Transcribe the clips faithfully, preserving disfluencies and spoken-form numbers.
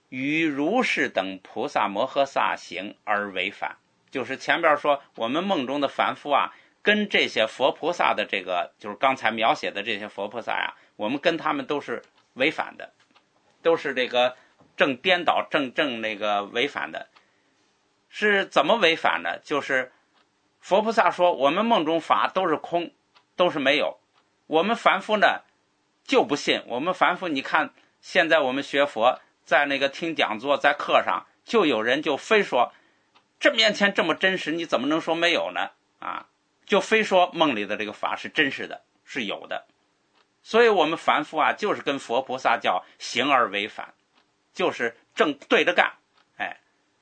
与如是等菩萨摩诃萨行而违反。就是前边说我们梦中的凡夫啊，跟这些佛菩萨的这个，就是刚才描写的这些佛菩萨呀、啊，我们跟他们都是违反的，都是这个正颠倒正正那个违反的。是怎么违反呢？就是佛菩萨说我们梦中法都是空，都是没有，我们凡夫呢就不信。我们凡夫你看现在我们学佛，在那个听讲座，在课上就有人就非说这面前这么真实，你怎么能说没有呢？啊，就非说梦里的这个法是真实的，是有的。所以我们凡夫啊，就是跟佛菩萨叫行而违反，就是正对着干。哎，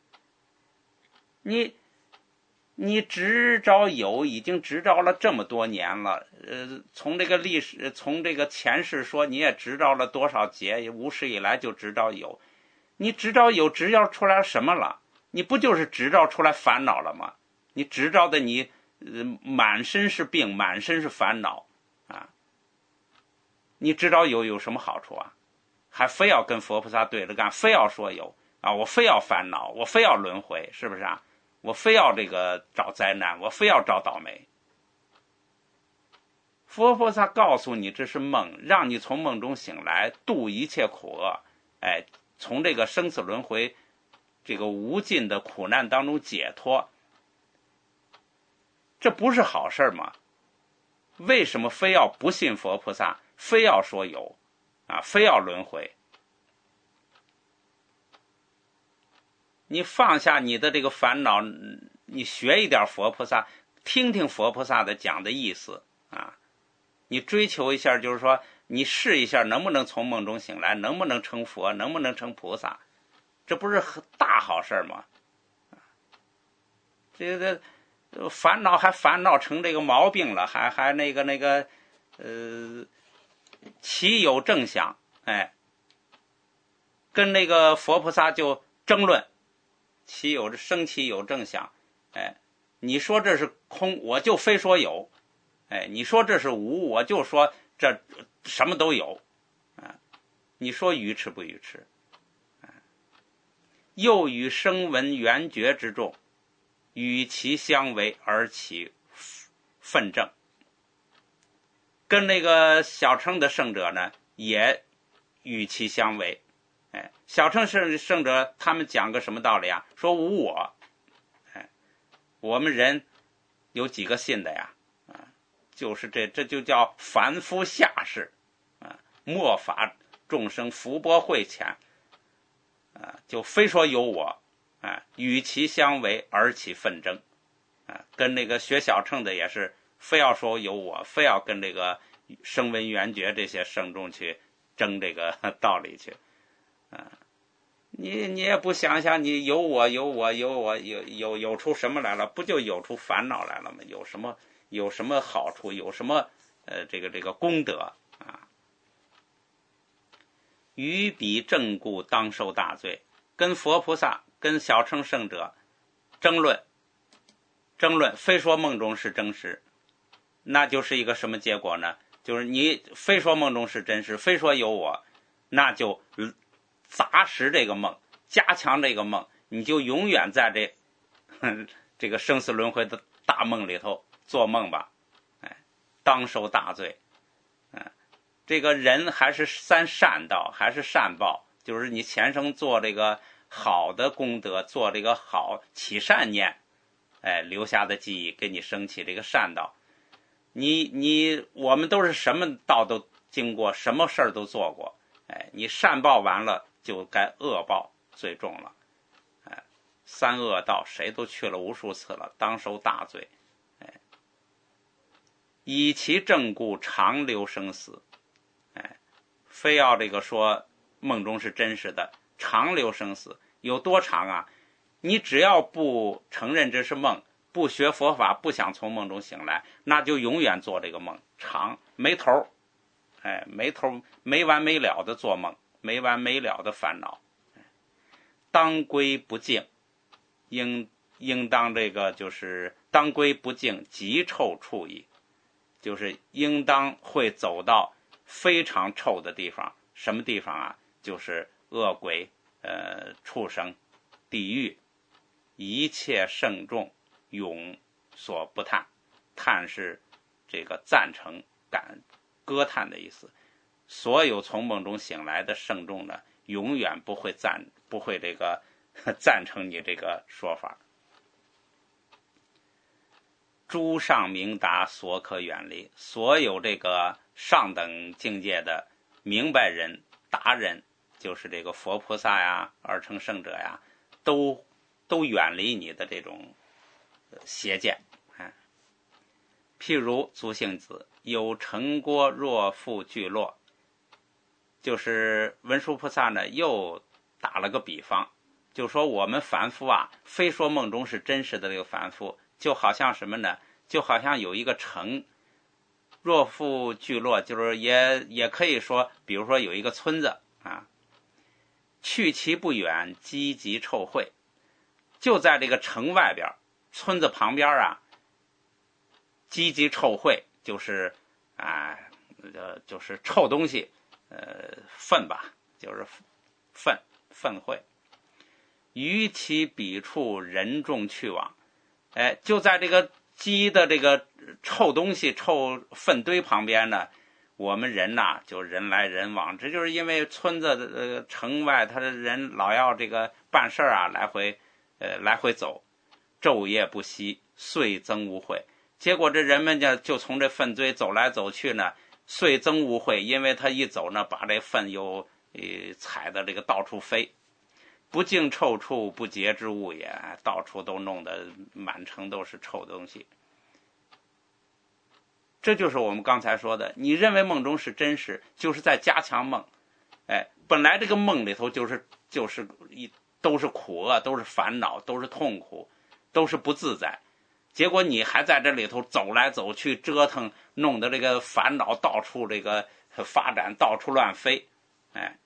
你你执着有，已经执着了这么多年了，呃，从这个历史，从这个前世说，你也执着了多少劫，无始以来就执着有。你执着有，执着出来什么了？你不就是执着出来烦恼了吗？你执着的你、呃、满身是病，满身是烦恼啊！你执着有有什么好处啊？还非要跟佛菩萨对着干，非要说有啊！我非要烦恼，我非要轮回，是不是啊？我非要这个找灾难，我非要找倒霉。佛菩萨告诉你这是梦，让你从梦中醒来，度一切苦厄，哎，从这个生死轮回这个无尽的苦难当中解脱，这不是好事吗？为什么非要不信佛菩萨，非要说有啊，非要轮回？你放下你的这个烦恼，你学一点佛菩萨，听听佛菩萨的讲的意思啊，你追求一下，就是说你试一下能不能从梦中醒来，能不能成佛，能不能成菩萨，这不是大好事吗？这个烦恼还烦恼成这个毛病了，还还那个那个呃，其有正想，哎，跟那个佛菩萨就争论，其有生其有正想，哎，你说这是空，我就非说有，哎，你说这是无，我就说这什么都有，啊，你说愚痴不愚痴？又与声闻缘觉之众，与其相违而起愤正。跟那个小乘的圣者呢，也与其相违。哎，小乘圣圣者他们讲个什么道理啊？说无我。哎，我们人有几个信的呀？啊，就是这，这就叫凡夫下士啊，末法众生福波会浅。啊，就非说有我，啊，与其相违而起纷争，啊，跟那个学小乘的也是，非要说有我，非要跟这个声闻缘觉这些圣众去争这个道理去，啊，你你也不想想，你有我有我有我有有有出什么来了？不就有出烦恼来了吗？有什么有什么好处？有什么呃这个这个功德啊？于彼正故当受大罪，跟佛菩萨跟小乘圣者争论争论，非说梦中是真实，那就是一个什么结果呢？就是你非说梦中是真实，非说有我，那就砸实这个梦，加强这个梦，你就永远在这这个生死轮回的大梦里头做梦吧，哎，当受大罪。这个人还是三善道，还是善报，就是你前生做这个好的功德，做这个好起善念，哎，留下的记忆给你升起这个善道。你你我们都是什么道都经过，什么事儿都做过，哎，你善报完了就该恶报最重了，哎，三恶道谁都去了无数次了，当受大罪，哎，以其正故长留生死。哎，非要这个说梦中是真实的，长留生死有多长啊？你只要不承认这是梦，不学佛法，不想从梦中醒来，那就永远做这个梦，长没头，哎，没头没完没了的做梦，没完没了的烦恼。当归不净，应应当这个就是当归不净，极臭处矣，就是应当会走到非常臭的地方。什么地方啊？就是恶鬼呃畜生、地狱，一切圣众永所不叹。叹是这个赞成、感歌叹的意思。所有从梦中醒来的圣众呢，永远不会赞不会这个赞成你这个说法。诸上明达，所可远离。所有这个上等境界的明白人、达人，就是这个佛菩萨呀、二乘圣者呀，都都远离你的这种邪见。譬如足性子，有城郭若复聚落，就是文殊菩萨呢又打了个比方，就说我们凡夫啊，非说梦中是真实的这个凡夫，就好像什么呢？就好像有一个城，若复聚落，就是也也可以说，比如说有一个村子啊，去其不远，积集臭秽，就在这个城外边，村子旁边啊。积集臭秽就是啊，呃，就是臭东西，呃，粪吧，就是粪粪秽。于其彼处，人众去往，哎，就在这个积的这个臭东西、臭粪堆旁边呢，我们人呐、啊、就人来人往。这就是因为村子的呃城外，他的人老要这个办事啊，来回呃来回走，昼夜不息，岁增无秽。结果这人们就就从这粪堆走来走去呢，岁增污秽，因为他一走呢，把这粪又呃踩的这个到处飞，不净臭处，不洁之物也，到处都弄得满城都是臭东西。这就是我们刚才说的，你认为梦中是真实，就是在加强梦。哎，本来这个梦里头就是就是一都是苦厄，都是烦恼，都是痛苦，都是不自在。结果你还在这里头走来走去折腾，弄得这个烦恼到处这个发展，到处乱飞，哎，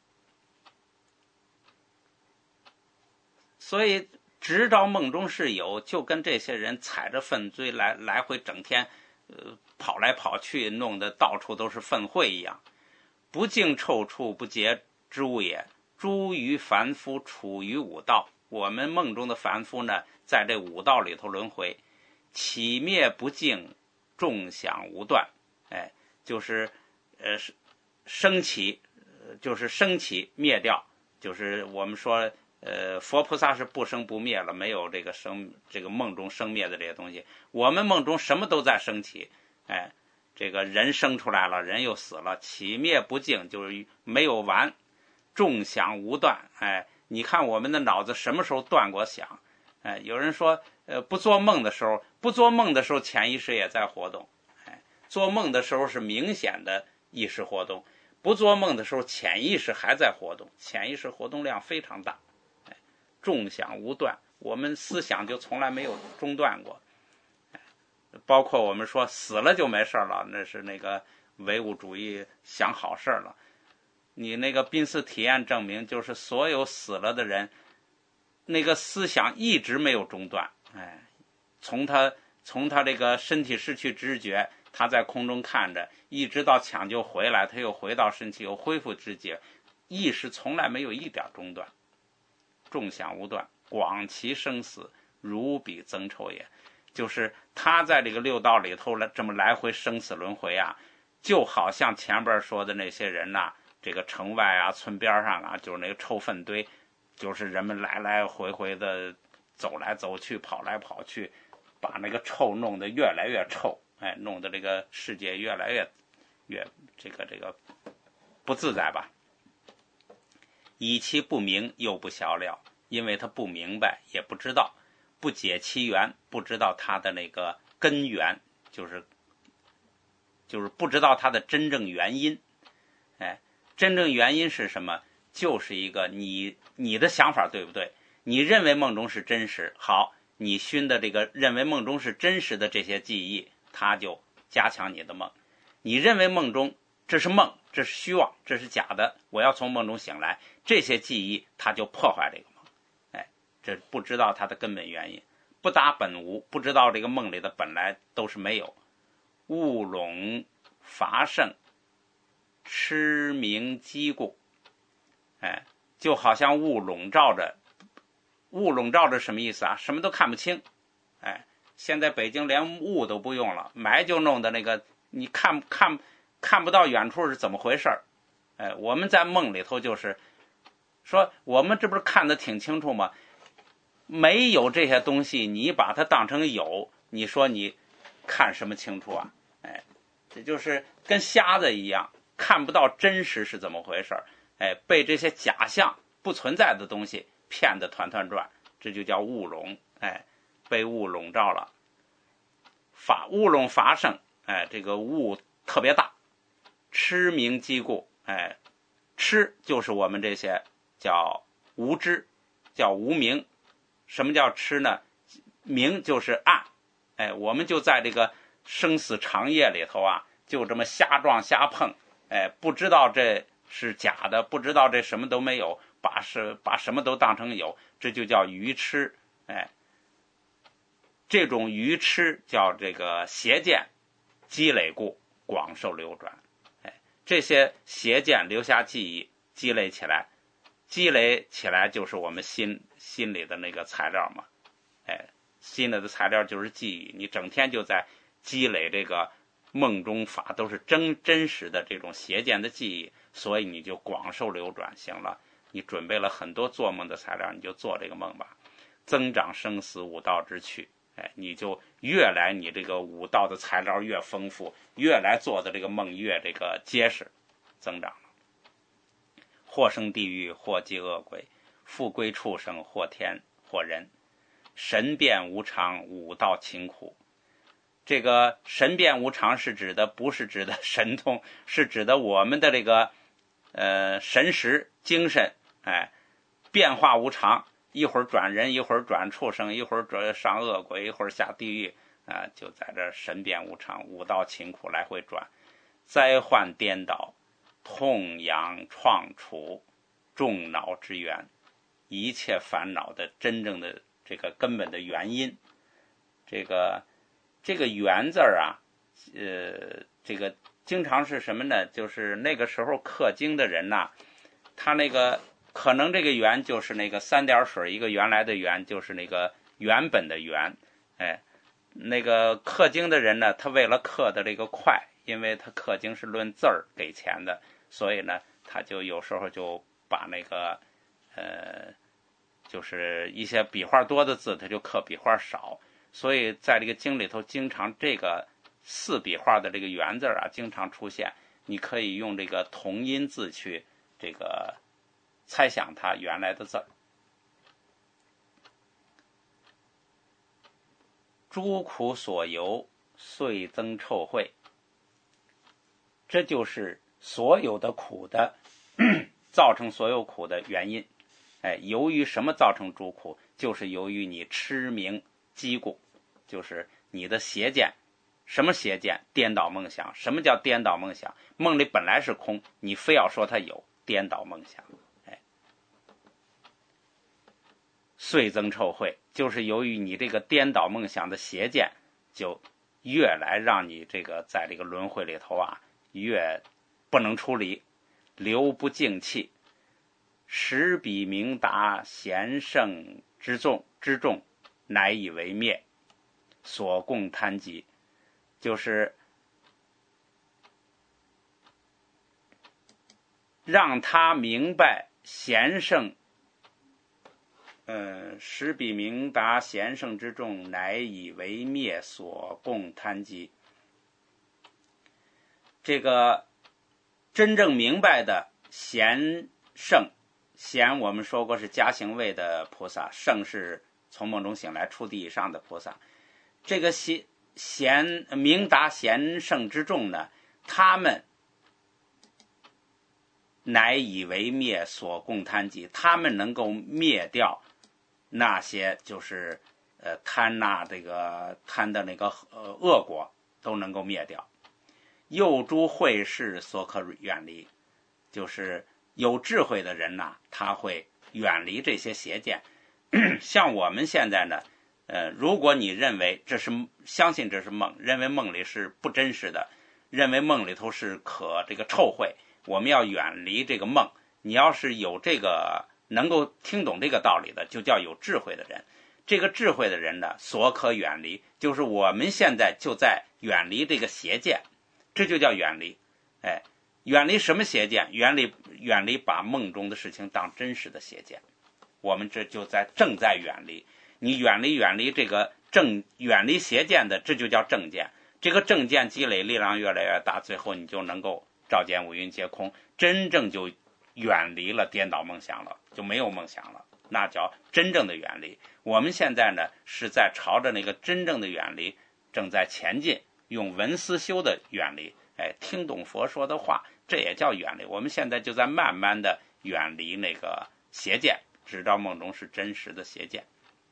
所以直到梦中是有，就跟这些人踩着粪堆来来回整天，呃，跑来跑去，弄得到处都是粪秽一样。不净臭处，不洁之物也。诸于凡夫处于五道，我们梦中的凡夫呢，在这五道里头轮回。起灭不净，众想无断，哎，就是呃升起，就是升起灭掉，就是我们说呃佛菩萨是不生不灭了，没有这个生这个梦中生灭的这些东西。我们梦中什么都在升起，哎，这个人生出来了，人又死了，起灭不净，就是没有完，众想无断，哎，你看我们的脑子什么时候断过想？哎，有人说，呃，不做梦的时候，不做梦的时候，潜意识也在活动。哎，做梦的时候是明显的意识活动，不做梦的时候，潜意识还在活动，潜意识活动量非常大。哎，众想无断，我们思想就从来没有中断过。哎，包括我们说死了就没事了，那是那个唯物主义想好事了。你那个濒死体验证明，就是所有死了的人。那个思想一直没有中断，哎，从他从他这个身体失去知觉，他在空中看着，一直到抢救回来，他又回到身体，又恢复知觉，意识从来没有一点中断。众想无断，广其生死，如彼增臭也。就是他在这个六道里头了，这么来回生死轮回啊，就好像前边说的那些人呐、啊，这个城外啊、村边上啊，就是那个臭粪堆。就是人们来来回回的走来走去，跑来跑去，把那个臭弄得越来越臭，哎，弄得这个世界越来越越这个这个不自在吧。以其不明，又不晓了，因为他不明白，也不知道，不解其源，不知道他的那个根源，就是就是不知道他的真正原因。哎，真正原因是什么？就是一个你你的想法对不对？你认为梦中是真实，好，你熏的这个认为梦中是真实的这些记忆，它就加强你的梦。你认为梦中这是梦，这是虚妄，这是假的，我要从梦中醒来，这些记忆它就破坏这个梦。哎，这不知道它的根本原因，不达本无，不知道这个梦里的本来都是没有。误拢乏盛，痴明积故。哎， 就好像雾笼罩着，雾笼罩着什么意思啊？什么都看不清。哎，现在北京连雾都不用了，霾就弄的那个你看看看不到远处是怎么回事儿。哎，我们在梦里头就是说，我们这不是看得挺清楚吗？没有这些东西，你把它当成有，你说你看什么清楚啊？哎，这就是跟瞎子一样，看不到真实是怎么回事儿。哎，被这些假象不存在的东西骗得团团转，这就叫雾笼。哎，被雾笼罩了，法雾笼乏盛。哎，这个雾特别大，痴明积故。哎，痴就是我们这些叫无知，叫无明。什么叫痴呢？明就是暗。哎，我们就在这个生死长夜里头啊，就这么瞎撞瞎碰。哎，不知道这是假的，不知道这什么都没有，把是把什么都当成有，这就叫愚痴。哎，这种愚痴叫这个邪见积累故，广受流转。哎，这些邪见留下记忆，积累起来，积累起来就是我们心心里的那个材料嘛。哎，心里的材料就是记忆，你整天就在积累这个梦中法，都是真真实的这种邪见的记忆，所以你就广受流转。行了，你准备了很多做梦的材料，你就做这个梦吧。增长生死五道之趣。哎，你就越来你这个五道的材料越丰富，越来做的这个梦越这个结实，增长了。或生地狱，或饥恶鬼，复归畜生，或天或人。神变无常，五道勤苦。这个神变无常是指的不是指的神通，是指的我们的这个呃神识精神。哎，变化无常，一会儿转人，一会儿转畜生，一会儿转上恶鬼，一会儿下地狱啊、呃，就在这神变无常，五道勤苦来回转，灾患颠倒，痛痒创楚，众恼之源，一切烦恼的真正的这个根本的原因。这个这个缘字啊，呃，这个经常是什么呢？就是那个时候刻经的人呐、啊，他那个可能这个缘就是那个三点水一个原来的缘，就是那个原本的缘。哎，那个刻经的人呢，他为了刻的这个快，因为他刻经是论字儿给钱的，所以呢，他就有时候就把那个呃，就是一些笔画多的字，他就刻笔画少。所以在这个经里头，经常这个四笔画的这个圆字啊，经常出现。你可以用这个同音字去这个猜想它原来的字儿。诸苦所由，遂增臭秽。这就是所有的苦的造成所有苦的原因。哎，由于什么造成诸苦？就是由于你痴明积故，就是你的邪见。什么邪见？颠倒梦想。什么叫颠倒梦想？梦里本来是空，你非要说它有，颠倒梦想。哎，遂增臭秽，就是由于你这个颠倒梦想的邪见，就越来让你这个在这个轮回里头啊，越不能出离，流不净气。时彼明达贤圣之众之众，乃以为灭，所共贪疾。就是让他明白贤圣，嗯，时彼明达贤圣之众，乃以为灭，所共贪疾。这个真正明白的贤圣，贤我们说过是加行位的菩萨，圣是从梦中醒来初地以上的菩萨。这个贤贤明达贤圣之众呢，他们乃以为灭，所共贪疾，他们能够灭掉那些就是呃贪呐、啊、这个贪的那个呃恶果都能够灭掉。诱诸慧士所可远离，就是有智慧的人呐、啊，他会远离这些邪见。像我们现在呢，呃，如果你认为这是相信这是梦，认为梦里是不真实的，认为梦里头是可这个臭秽，我们要远离这个梦， 你要是有这个能够听懂这个道理的，就叫有智慧的人。这个智慧的人呢，所可远离，就是我们现在就在远离这个邪见，这就叫远离。哎，远离什么邪见？远离远离把梦中的事情当真实的邪见。我们这就在正在远离。你远离远离这个正远离邪见的，这就叫正见。这个正见积累力量越来越大，最后你就能够照见五蕴皆空，真正就远离了颠倒梦想了，就没有梦想了，那叫真正的远离。我们现在呢是在朝着那个真正的远离正在前进，用文思修的远离，哎，听懂佛说的话，这也叫远离。我们现在就在慢慢的远离那个邪见，直到梦中是真实的邪见。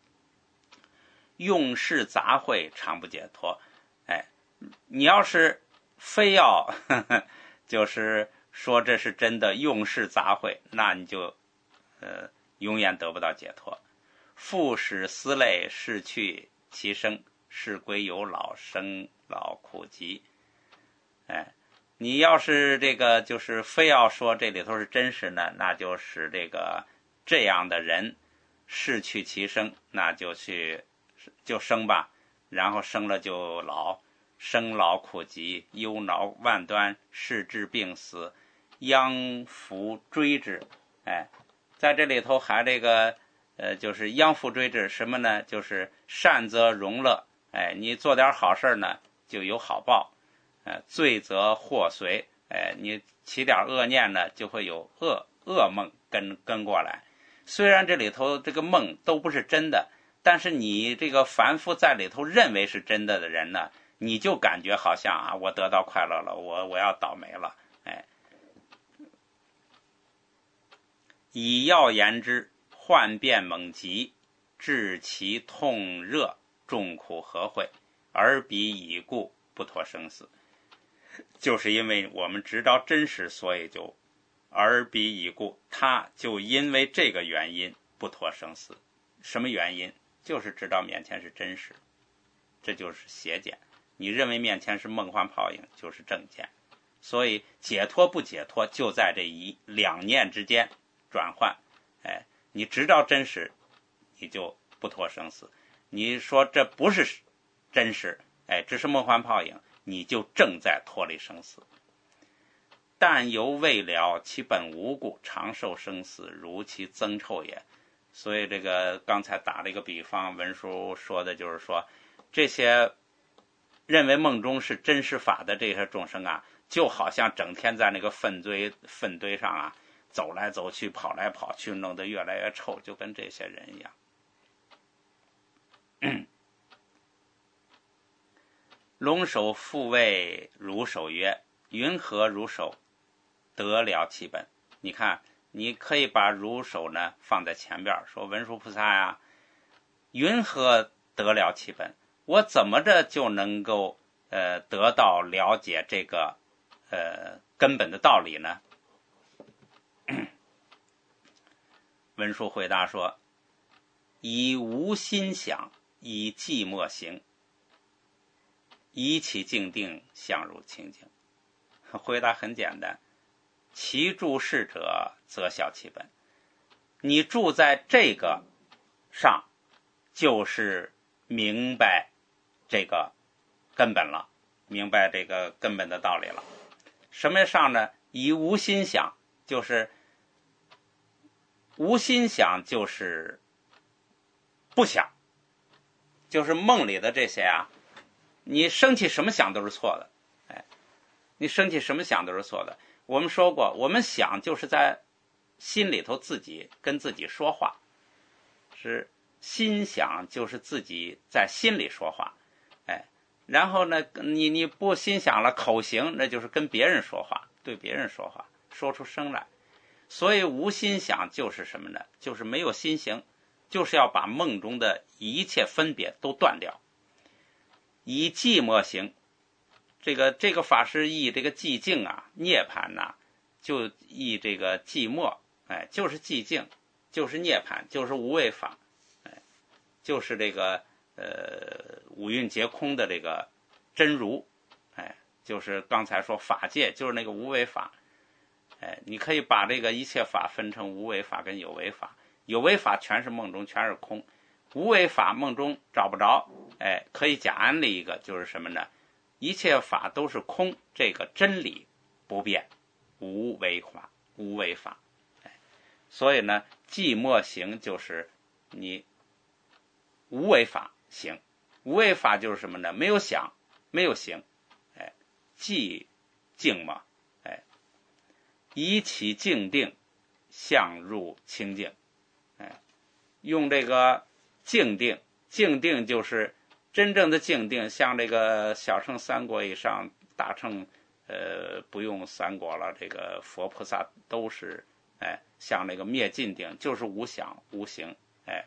用事杂秽常不解脱，哎，你要是非要呵呵就是说这是真的用事杂秽，那你就呃永远得不到解脱。复使思累逝去其生，是归有老，生老苦集。哎，你要是这个就是非要说这里头是真实呢，那就使这个这样的人逝去其生，那就去就生吧，然后生了就老，生老苦集，忧恼万端，视之病死，殃福追之。哎，在这里头还这个呃，就是殃福追之什么呢？就是善则荣乐，哎，你做点好事呢，就有好报；呃，罪则祸随，哎，你起点恶念呢，就会有恶噩梦跟跟过来。虽然这里头这个梦都不是真的，但是你这个凡夫在里头认为是真的的人呢，你就感觉好像啊，我得到快乐了，我我要倒霉了，哎。以药言之，患变猛急，致其痛热，众苦合会，而彼已故，不脱生死。就是因为我们知道真实，所以就而彼已故，他就因为这个原因不脱生死。什么原因？就是知道面前是真实，这就是邪见。你认为面前是梦幻泡影，就是正见。所以解脱不解脱，就在这一两念之间转换。哎，你知道真实，你就不脱生死。你说这不是真实，哎，这是梦幻泡影，你就正在脱离生死。但犹未了其本无故，长寿生死，如其增臭也。所以这个刚才打了一个比方，文书说的就是说，这些认为梦中是真实法的这些众生啊，就好像整天在那个粪堆粪堆上啊走来走去，跑来跑去，弄得越来越臭，就跟这些人一样。龙首复谓如首曰：云何如首？得了其本。你看，你可以把如首呢放在前边，说文殊菩萨呀，云何得了其本？我怎么着就能够呃得到了解这个呃根本的道理呢？文殊回答说：以无心想，以寂寞行，以其静定，相如清净。回答很简单，其住事者，则晓其本。你住在这个上，就是明白这个根本了，明白这个根本的道理了。什么上呢？以无心想，就是无心想，就是不想，就是梦里的这些啊，你生起什么想都是错的，哎，你生起什么想都是错的。我们说过，我们想就是在心里头自己跟自己说话，是心想就是自己在心里说话，哎，然后呢，你你不心想了，口行，那就是跟别人说话，对别人说话，说出声来。所以无心想就是什么呢？就是没有心行，就是要把梦中的一切分别都断掉。以寂寞行，这个这个法师译这个寂静啊，涅槃呐、啊，就译这个寂寞，哎，就是寂静，就是涅槃，就是无为法，哎，就是这个呃五蕴皆空的这个真如，哎，就是刚才说法界，就是那个无为法。 哎，你可以把这个一切法分成无为法跟有为法，有为法全是梦中，全是空，无为法梦中找不着，哎，可以假安利一个，就是什么呢？一切法都是空，这个真理不变，无为法，无为法。哎，所以呢，寂寞行就是你无为法行，无为法就是什么呢？没有想，没有行，哎，寂静嘛，哎，以起静定，向入清净，哎，用这个静定，静定就是真正的静定，像这个小乘三果以上，大乘呃不用三果了，这个佛菩萨都是哎，像那个灭尽定，就是无想无行，哎，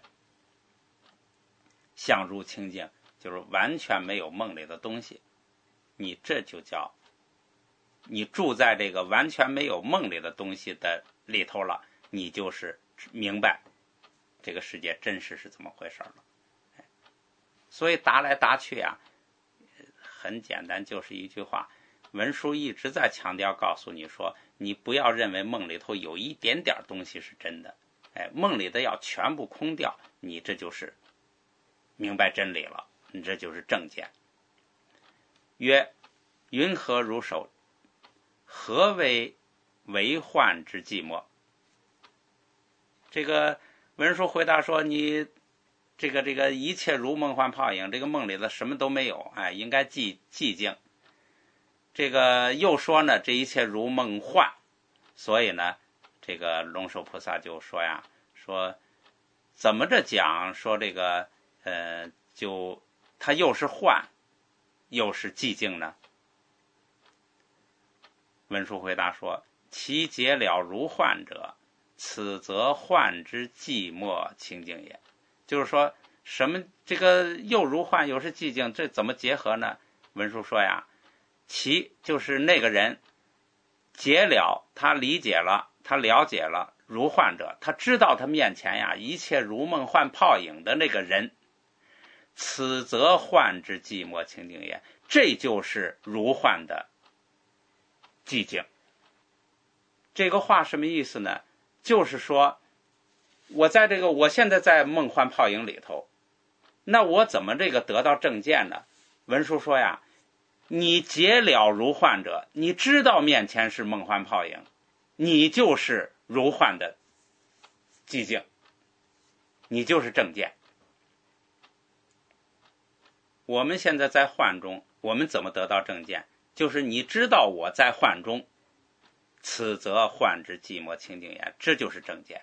向入清净，就是完全没有梦里的东西，你这就叫你住在这个完全没有梦里的东西的里头了，你就是明白这个世界真实是怎么回事了。所以答来答去啊，很简单，就是一句话，文殊一直在强调告诉你说，你不要认为梦里头有一点点东西是真的，哎，梦里的要全部空掉，你这就是明白真理了，你这就是正见。曰：云何如手？何为为幻之寂寞？这个文殊回答说，你这个这个一切如梦幻泡影，这个梦里的什么都没有，哎，应该寂寂静。这个又说呢，这一切如梦幻，所以呢，这个龙树菩萨就说呀，说怎么着讲，说这个呃，就它又是幻，又是寂静呢？文殊回答说，其结了如幻者，此则幻之寂寞清净也。就是说什么这个又如幻又是寂静，这怎么结合呢？文殊说呀，其就是那个人结了，他理解了，他了解了如幻者，他知道他面前呀一切如梦幻泡影的那个人，此则幻之寂寞清净也，这就是如幻的寂静。这个话什么意思呢？就是说我在这个我现在在梦幻泡影里头，那我怎么这个得到正见呢？文殊说呀，你结了如幻者，你知道面前是梦幻泡影，你就是如幻的寂静，你就是正见。我们现在在幻中，我们怎么得到正见？就是你知道我在幻中，此则幻之寂寞清净也，这就是正见。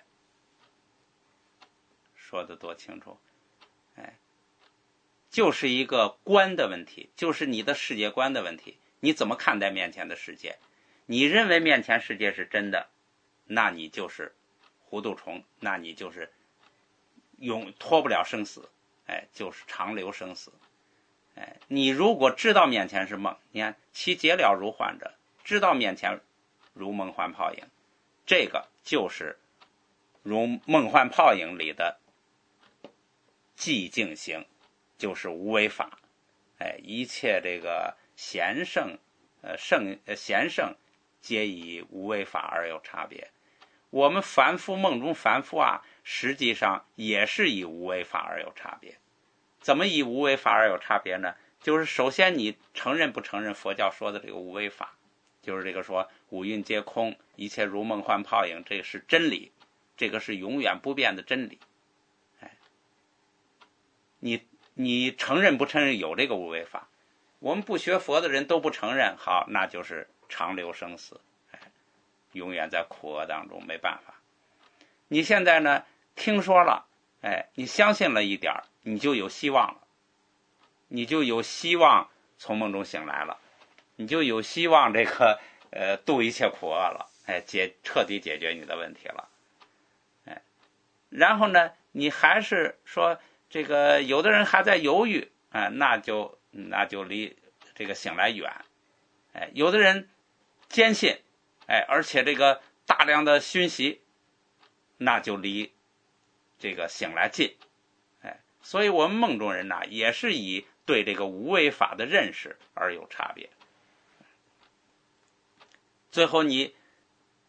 说的多清楚，哎，就是一个观的问题，就是你的世界观的问题，你怎么看待面前的世界？你认为面前世界是真的，那你就是糊涂虫，那你就是永脱不了生死，哎，就是长流生死。哎，你如果知道面前是梦，你看其结了如幻者，知道面前如梦幻泡影，这个就是如梦幻泡影里的寂静行，就是无为法。哎，一切这个贤圣，呃圣呃贤圣，皆以无为法而有差别。我们凡夫梦中凡夫啊，实际上也是以无为法而有差别。怎么以无为法而有差别呢？就是首先你承认不承认佛教说的这个无为法，就是这个说五蕴皆空，一切如梦幻泡影，这是真理，这个是永远不变的真理。哎，你你承认不承认有这个无为法？我们不学佛的人都不承认，好，那就是长流生死，哎，永远在苦厄当中，没办法。你现在呢，听说了，哎，你相信了一点，你就有希望了，你就有希望从梦中醒来了，你就有希望这个呃度一切苦厄了，哎，解彻底解决你的问题了，哎，然后呢，你还是说这个有的人还在犹豫，哎，那就那就离这个醒来远，哎，有的人坚信，哎，而且这个大量的熏习，那就离这个醒来近，哎，所以我们梦中人呢，也是以对这个无为法的认识而有差别。最后你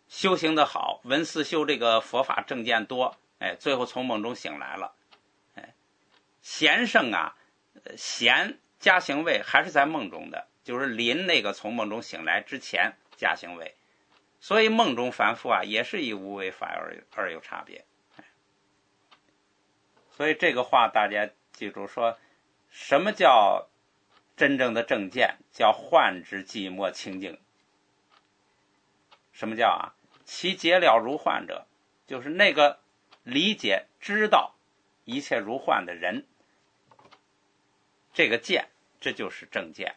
修行的好，闻思修这个佛法正见多，哎，最后从梦中醒来了。哎，贤圣啊，贤加行位还是在梦中的，就是临那个从梦中醒来之前加行位。所以梦中凡夫啊，也是以无为法而而有差别。所以这个话大家记住说，什么叫真正的正见？叫幻之寂寞清净。什么叫啊？其结了如幻者，就是那个理解知道一切如幻的人，这个见，这就是正见。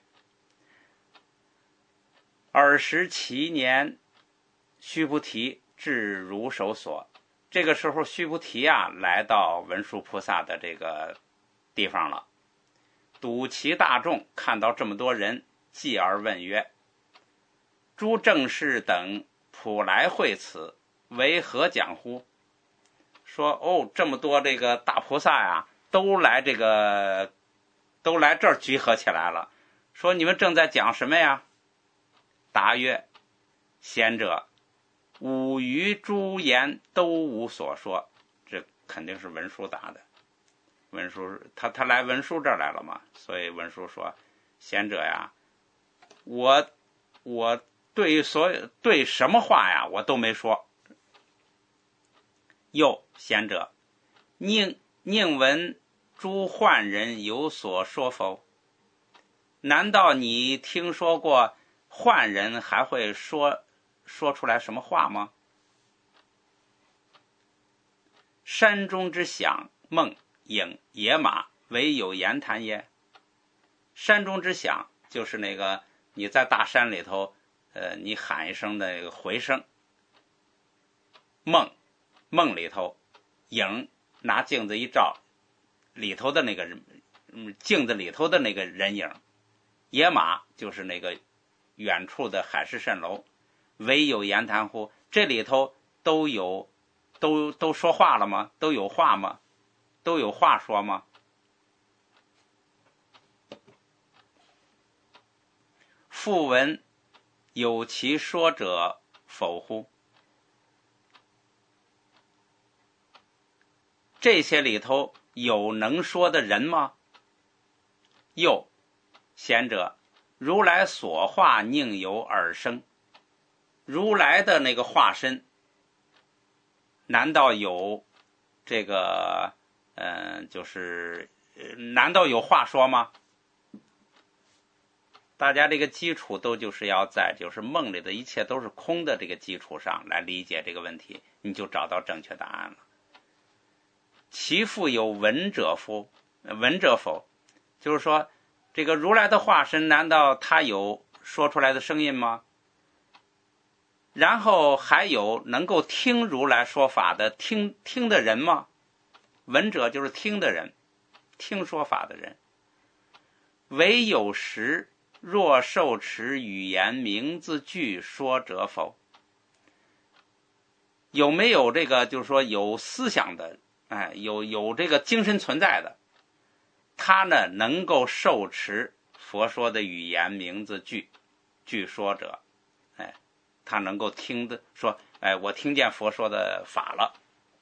尔时其年，须菩提至如手所。这个时候须菩提啊，来到文殊菩萨的这个地方了。睹其大众，看到这么多人，继而问曰：诸正士等普来会此，为何讲乎？说哦，这么多这个大菩萨呀，都来这个都来这儿集合起来了。说你们正在讲什么呀？答曰：贤者，吾于诸言都无所说。这肯定是文殊答的。文殊他他来文殊这儿来了嘛，所以文殊说：贤者呀，我我对所有对什么话呀，我都没说。又贤者，宁宁闻诸幻人有所说否？难道你听说过幻人还会说说出来什么话吗？山中之响、梦、影、野马，唯有言谈耶？山中之响就是那个你在大山里头，呃，你喊一声的那个回声。梦，梦里头，影拿镜子一照，里头的那个人，嗯，镜子里头的那个人影。野马就是那个远处的海市蜃楼。唯有言谈乎？这里头都有，都都说话了吗？都有话吗？都有话说吗？复闻有其说者否乎？这些里头有能说的人吗？又贤者，如来所化宁有耳声？如来的那个化身，难道有这个嗯、呃，就是难道有话说吗？大家这个基础都就是要在就是梦里的一切都是空的这个基础上来理解这个问题，你就找到正确答案了。其复有闻者否？闻者否？就是说这个如来的化身，难道他有说出来的声音吗？然后还有能够听如来说法的听听的人吗？闻者就是听的人，听说法的人。唯有时若受持语言名字句说者否？有没有这个就是说有思想的，哎，有有这个精神存在的，他呢能够受持佛说的语言名字句句说者，哎，他能够听的说，哎，我听见佛说的法了。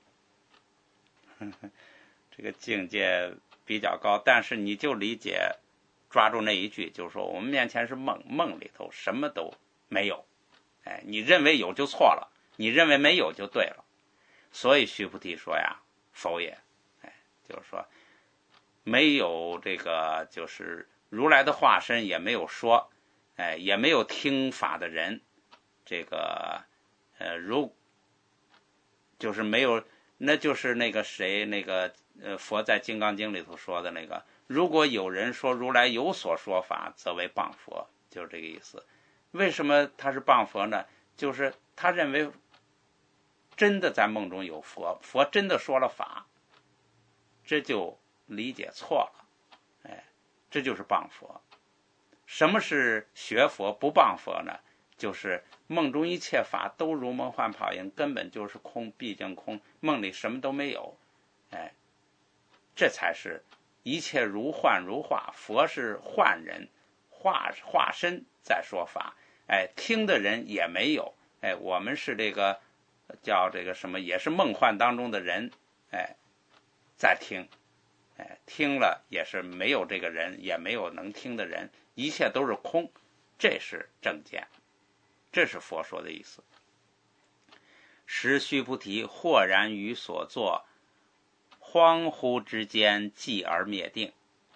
这个境界比较高，但是你就理解抓住那一句，就是说我们面前是梦，梦里头什么都没有。哎，你认为有就错了，你认为没有就对了。所以须菩提说呀，否也。哎，就是说没有这个就是如来的化身，也没有说，哎，也没有听法的人，这个呃如就是没有，那就是那个谁那个呃佛在金刚经里头说的那个，如果有人说如来有所说法，则为谤佛，就是这个意思。为什么他是谤佛呢？就是他认为真的在梦中有佛，佛真的说了法，这就理解错了。哎，这就是谤佛。什么是学佛不谤佛呢？就是梦中一切法都如梦幻泡影，根本就是空，毕竟空，梦里什么都没有。哎，这才是一切如幻如化，佛是幻人化化身在说法。哎，听的人也没有， 哎，我们是这个叫这个什么，也是梦幻当中的人，哎，在听，哎，听了也是没有这个人，也没有能听的人，一切都是空，这是正见，这是佛说的意思。时须菩提豁然于所作，恍惚之间寂而灭定。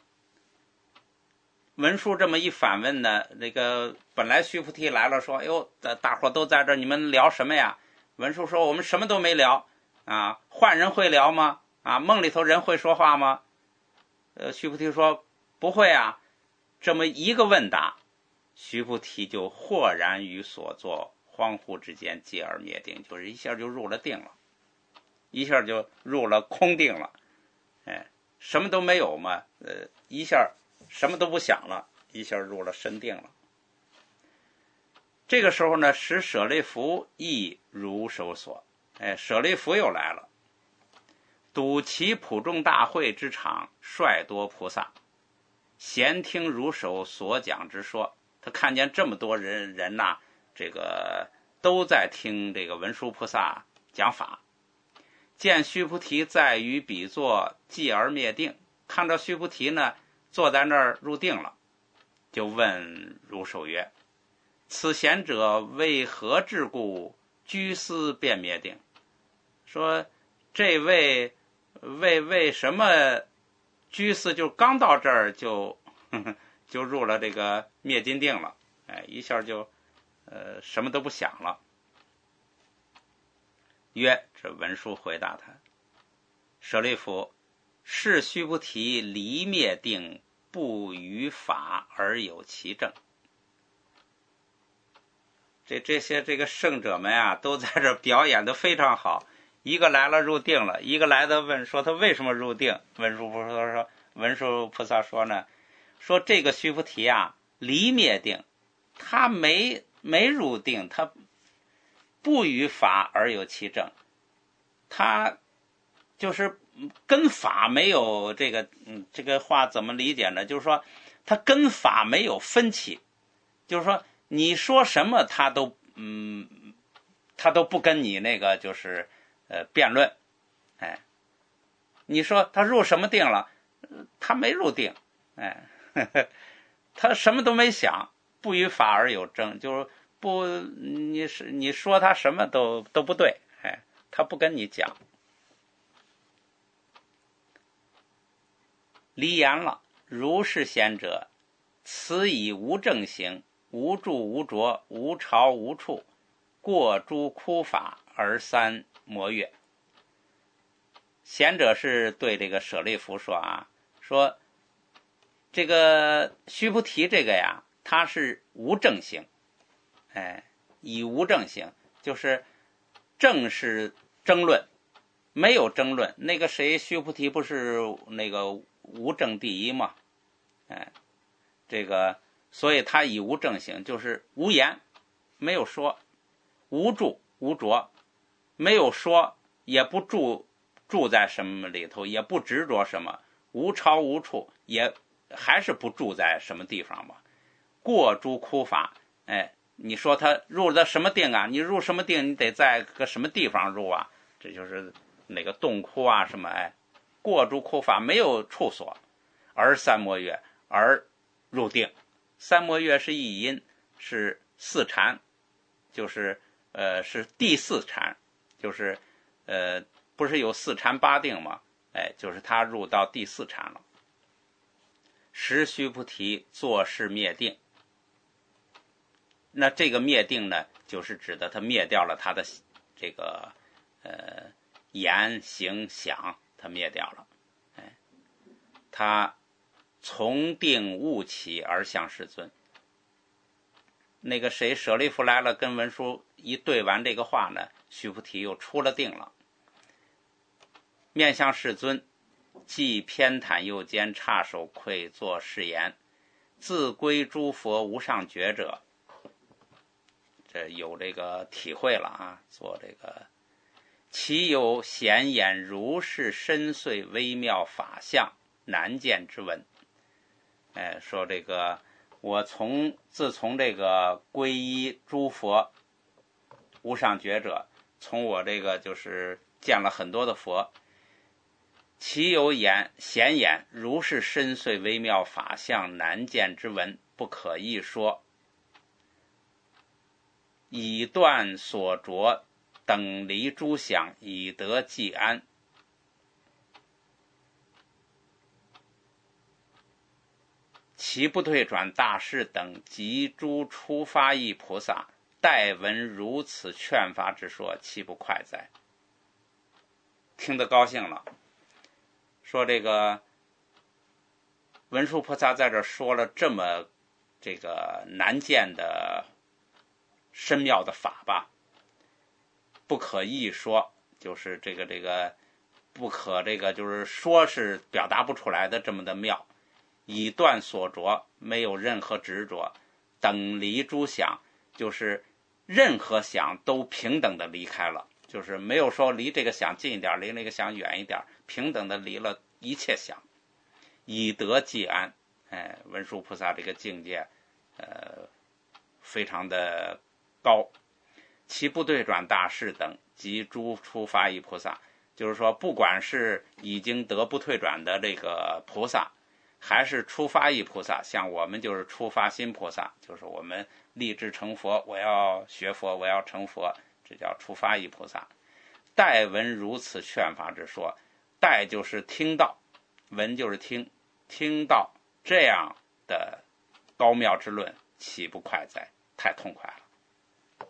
文殊这么一反问呢，这个本来须菩提来了，说：“哎呦，大伙都在这儿，你们聊什么呀？”文殊说：“我们什么都没聊啊，幻人会聊吗？啊，梦里头人会说话吗？”呃，须菩提说：“不会啊。”这么一个问答，须菩提就豁然于所作，恍惚之间寂而灭定，就是一下就入了定了，一下就入了空定了。哎，什么都没有嘛，呃，一下什么都不想了，一下入了深定了。这个时候呢，使舍利弗亦如手所，哎，舍利弗又来了，睹其普众大会之场，率多菩萨，闲听如手所讲之说。他看见这么多人人呐、啊，这个都在听这个文殊菩萨讲法。见须菩提在于彼座寂而灭定，看到须菩提呢坐在那儿入定了，就问如手曰：“此贤者为何至故居思便灭定？”说这位为为什么居思就刚到这儿就呵呵就入了这个灭尽定了，哎，一下就呃什么都不想了。曰，这文殊回答他：“舍利弗，是须菩提离灭定，不于法而有其正。”这这些这个圣者们啊，都在这表演的非常好。一个来了入定了，一个来的问说他为什么入定。文殊菩萨说，文殊菩萨说呢，说这个须菩提啊，离灭定，他没没入定，他不于法而有其正，他就是跟法没有这个，嗯，这个话怎么理解呢？就是说他跟法没有分歧，就是说你说什么他都嗯，他都不跟你那个就是呃辩论，哎，你说他入什么定了，他没入定，哎，呵呵，他什么都没想，不于法而有争，就是不，你是你说他什么都都不对，哎，他不跟你讲。离言了，如是贤者，此以无正行，无住无着，无巢无处，过诸枯法而三摩越。贤者是对这个舍利弗说啊，说这个须菩提这个呀，他是无正行，哎，以无正行，就是正是争论，没有争论。那个谁，须菩提不是那个无正第一嘛，哎，这个所以他以无正行，就是无言，没有说，无住无着，没有说，也不住住在什么里头，也不执着什么，无巢无处，也还是不住在什么地方嘛。过诸枯法，哎，你说他入了什么定啊？你入什么定？你得在个什么地方入啊？这就是哪个洞窟啊什么？哎，过诸枯法，没有处所，而三摩越，而入定。三摩越是一音，是四禅，就是呃是第四禅，就是呃不是有四禅八定吗？哎，就是他入到第四禅了。时须菩提作是灭定。那这个灭定呢，就是指的他灭掉了他的这个呃言行想，他灭掉了，哎，他从定悟起而向世尊。那个谁，舍利弗来了，跟文殊一对完这个话呢，须菩提又出了定了，面向世尊，即偏袒右肩，叉手愧作誓言：自归诸佛无上觉者。这有这个体会了啊，做这个其有显眼如是深邃微妙法相难见之文。哎，说这个我从自从这个皈依诸佛无上觉者，从我这个就是见了很多的佛，其有眼显眼，如是深邃微妙法相难见之文，不可一说，以断所着，等离诸想，以得既安。其不退转大士等及诸初发意菩萨，待闻如此劝发之说，岂不快哉？听得高兴了，说这个文殊菩萨在这说了这么这个难见的深妙的法吧，不可一说，就是这个这个不可这个就是说是表达不出来的这么的妙。以断所着，没有任何执着，等离诸想，就是任何想都平等的离开了，就是没有说离这个想近一点，离那个想远一点，平等的离了一切想，以得既安。哎，文殊菩萨这个境界呃非常的高。其不对转大士等及诸初发意菩萨，就是说不管是已经得不退转的这个菩萨，还是初发意菩萨，像我们就是初发心菩萨，就是我们立志成佛，我要学佛，我要成佛，这叫初发意菩萨。待闻如此劝发之说，待就是听到，闻就是听，听到这样的高妙之论，岂不快哉？太痛快了。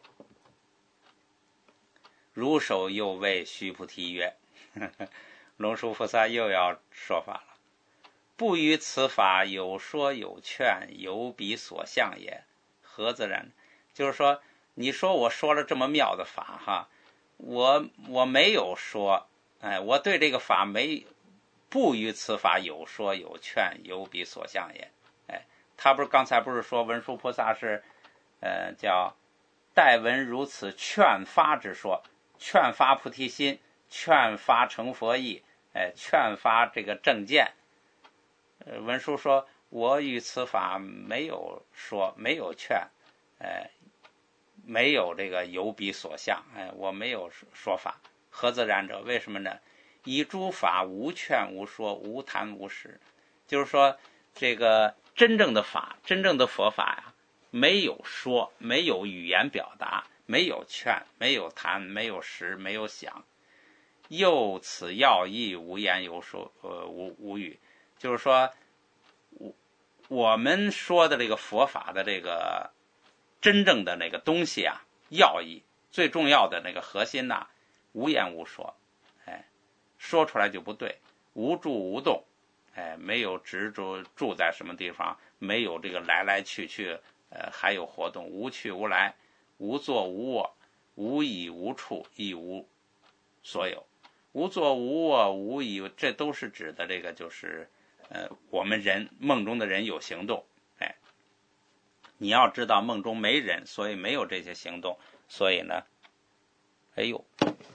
如首又谓须菩提曰，呵呵，龙树菩萨又要说法了。不于此法有说有劝，有彼所向也，何自然？就是说，你说我说了这么妙的法哈，我我没有说，哎，我对这个法没不于此法有说有劝，有彼所向也。哎，他不是刚才不是说文殊菩萨是，呃，叫待闻如此劝发之说，劝发菩提心，劝发成佛意，哎，劝发这个正见。呃，文殊说，我与此法没有说，没有劝，呃，没有这个有彼所向，哎、呃，我没有说法。何自然者？为什么呢？以诸法无劝无说，无谈无实。就是说，这个真正的法，真正的佛法呀，没有说，没有语言表达，没有劝，没有谈，没有实，没有想。又此要义，无言有说，呃，无无语。就是说，我我们说的这个佛法的这个真正的那个东西啊，要义最重要的那个核心呐、啊，无言无说，哎，说出来就不对，无住无动，哎，没有执着住在什么地方，没有这个来来去去，呃，还有活动，无去无来，无坐无卧，无以无处，亦无所有。无坐无卧无以，这都是指的这个就是呃我们人梦中的人有行动，哎，你要知道梦中没人，所以没有这些行动，所以呢，哎呦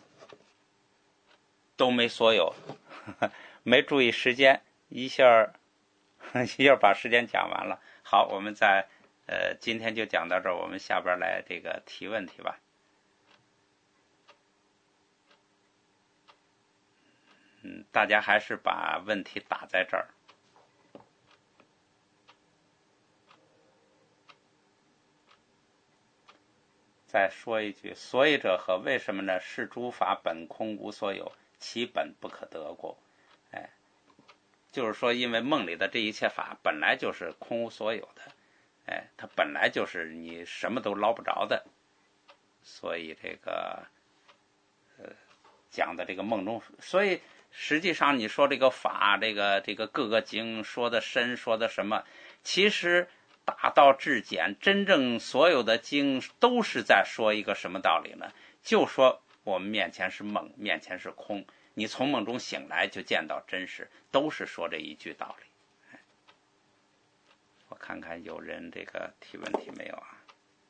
都没所有，呵呵，没注意时间，一下一下把时间讲完了。好，我们再呃今天就讲到这儿，我们下边来这个提问题吧。嗯，大家还是把问题打在这儿。再说一句，所以者何？为什么呢？是诸法本空无所有，其本不可得过。哎，就是说，因为梦里的这一切法本来就是空无所有的，哎，它本来就是你什么都捞不着的，所以这个呃讲的这个梦中，所以。实际上你说这个法，这个这个各个经说的深，说的什么，其实大道至简，真正所有的经都是在说一个什么道理呢？就说我们面前是梦，面前是空，你从梦中醒来就见到真实，都是说这一句道理。我看看有人这个提问题没有啊？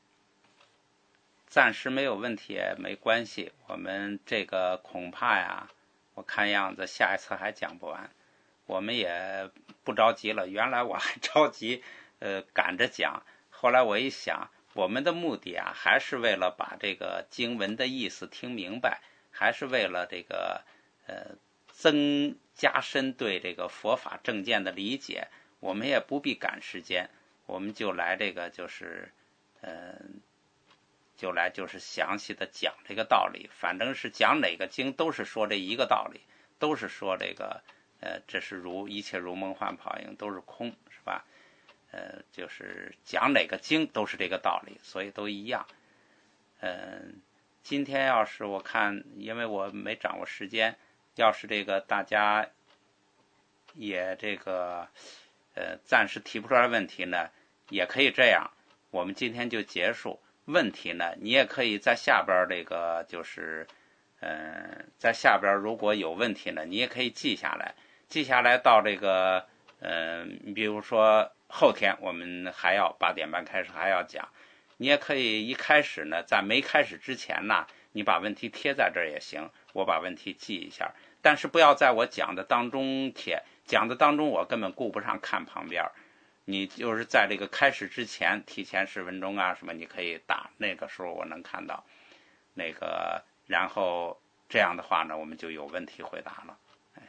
暂时没有问题也没关系，我们这个恐怕呀，我看样子下一次还讲不完，我们也不着急了。原来我还着急，呃，赶着讲。后来我一想， 我们的目的啊，还是为了把这个经文的意思听明白，还是为了这个呃增加深对这个佛法正见的理解。我们也不必赶时间，我们就来这个就是嗯、呃，就来就是详细的讲这个道理。反正是讲哪个经都是说这一个道理，都是说这个呃，这是如一切如梦幻泡影，都是空，是吧？呃，就是讲哪个经都是这个道理，所以都一样。嗯、呃，今天要是我看，因为我没掌握时间，要是这个大家也这个呃暂时提不出来问题呢，也可以这样，我们今天就结束。问题呢，你也可以在下边这个就是呃，在下边如果有问题呢，你也可以记下来，记下来到这个呃，比如说后天我们还要八点半开始还要讲，你也可以一开始呢，在没开始之前呢，你把问题贴在这儿也行，我把问题记一下，但是不要在我讲的当中贴，讲的当中我根本顾不上看旁边，你就是在这个开始之前，提前十分钟啊什么，你可以打，那个时候我能看到那个，然后这样的话呢，我们就有问题回答了。哎，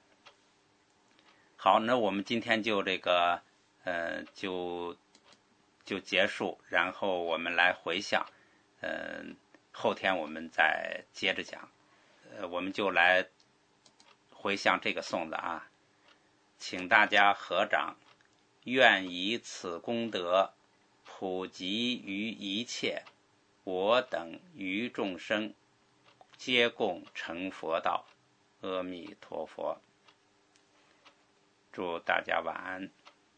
好，那我们今天就这个呃就就结束，然后我们来回想，嗯、呃，后天我们再接着讲，呃，我们就来回想这个颂子啊，请大家合掌，愿以此功德普及于一切，我等于众生，皆共成佛道。阿弥陀佛。祝大家晚安。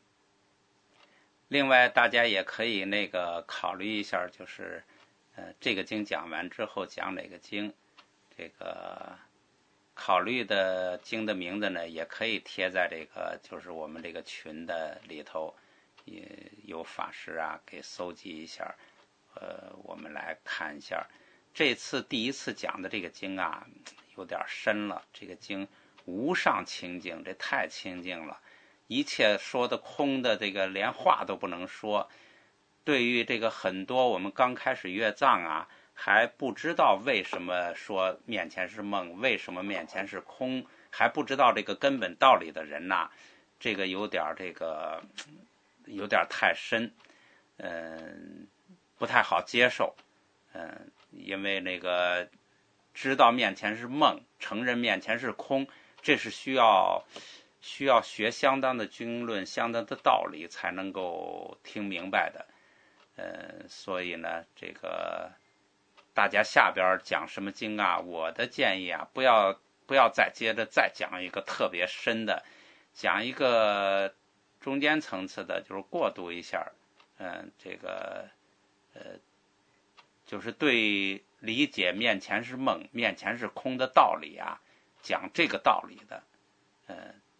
另外大家也可以那个考虑一下，就是呃这个经讲完之后讲哪个经，这个考虑的经的名字呢，也可以贴在这个就是我们这个群的里头，也有法师啊给搜集一下，呃我们来看一下。这次第一次讲的这个经啊有点深了，这个经无上清净，这太清净了，一切说的空的这个连话都不能说。对于这个很多我们刚开始阅藏啊，还不知道为什么说面前是梦，为什么面前是空，还不知道这个根本道理的人呐、啊，这个有点这个有点太深，嗯，不太好接受，嗯，因为那个知道面前是梦，承认面前是空，这是需要需要学相当的经论、相当的道理才能够听明白的。呃，所以呢，这个大家下边讲什么经啊，我的建议啊，不要不要再接着再讲一个特别深的，讲一个中间层次的，就是过渡一下，嗯、呃，这个呃，就是对理解面前是梦、面前是空的道理啊，讲这个道理的，呃，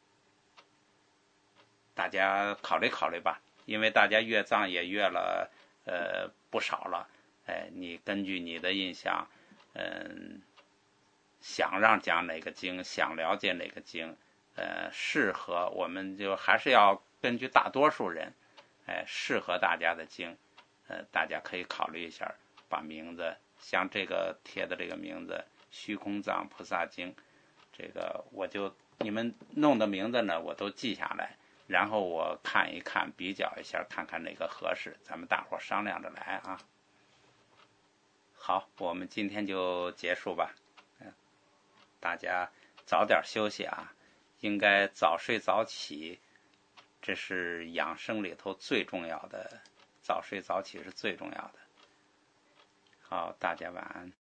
大家考虑考虑吧，因为大家阅藏也阅了呃不少了，哎，你根据你的印象，嗯，想让讲哪个经，想了解哪个经，呃，适合我们就还是要根据大多数人，哎，适合大家的经，呃，大家可以考虑一下，把名字像这个贴的这个名字虚空藏菩萨经，这个我就你们弄的名字呢我都记下来，然后我看一看比较一下，看看哪个合适，咱们大伙商量着来啊。好，我们今天就结束吧，嗯，大家早点休息啊，应该早睡早起，这是养生里头最重要的，早睡早起是最重要的。好，大家晚安。